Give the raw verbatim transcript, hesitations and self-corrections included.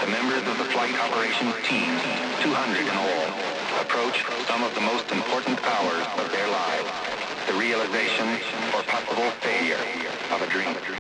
the members of the flight operations team, two hundred in all, approach some of the most important hours of their lives, the realization or possible failure of a dream.